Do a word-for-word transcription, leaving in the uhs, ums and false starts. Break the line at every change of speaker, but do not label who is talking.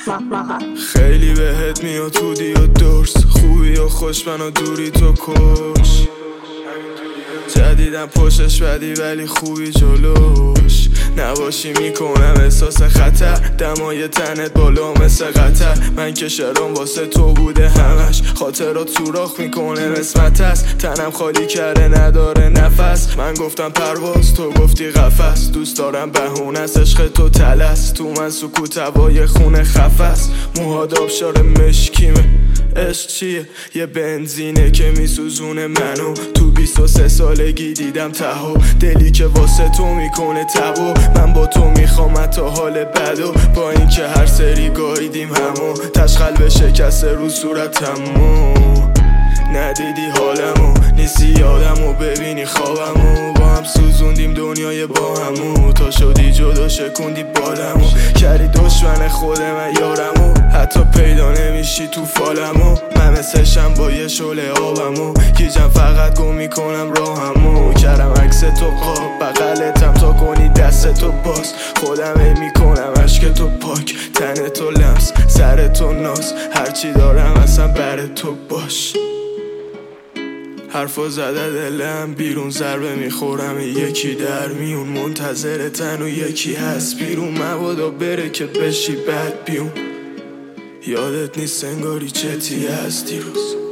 خیلی بهت میاد تودی و درس، خوبی و خوش من و دوری تو کش. جدیدم پشتش بدی ولی خوبی جلوش، نباشی میکنم احساس خطر. دمای تنت بالا مثل قطر، من که شرام واسه تو بوده همش. خاطرات سوراخ میکنه قسمت است، تنم خالی کرده نداره نفس. من گفتم پرواز تو گفتی قفس، دوست دارم بهونه است عشق تو تلس. تو من سکوت هوای خونه خفست، موهاد آبشار مشکیمه. عشق چیه؟ یه بنزینه که میسوزونه منو. تو بیست و سه سالگی دیدم تهو، دلی که واسه تو میکنه تبو. من با تو میخوام تا حال بدو، با این که هر سری گاییدیم همو. تشخل به شکسته رو صورتمو، ندیدی حالمو، نیستی یادمو ببینی خوابمو. با هم سوزوندیم دنیای با همو، تا شدی جدا شکوندی بالمو. کردی دشمن خود من یارمو، حتی پیدا نمیشی تو فالمو. من مثل شم با یه شعله آبمو، گیجم فقط گم میکنم راهمو. کردم عکس تو قاب بغلتم تا کنی دست تو باز. خودم ای میکنم عشق تو پاک، تن تو لمس سر تو ناز. هرچی دارم اصلا بر تو باش. حرفا زده دلم بیرون، ضربه میخورم یکی در میون. منتظر تن و یکی هست بیرون، مبادا بره که بشی بد بیون. یادت نیست انگاری چتی از دیروز.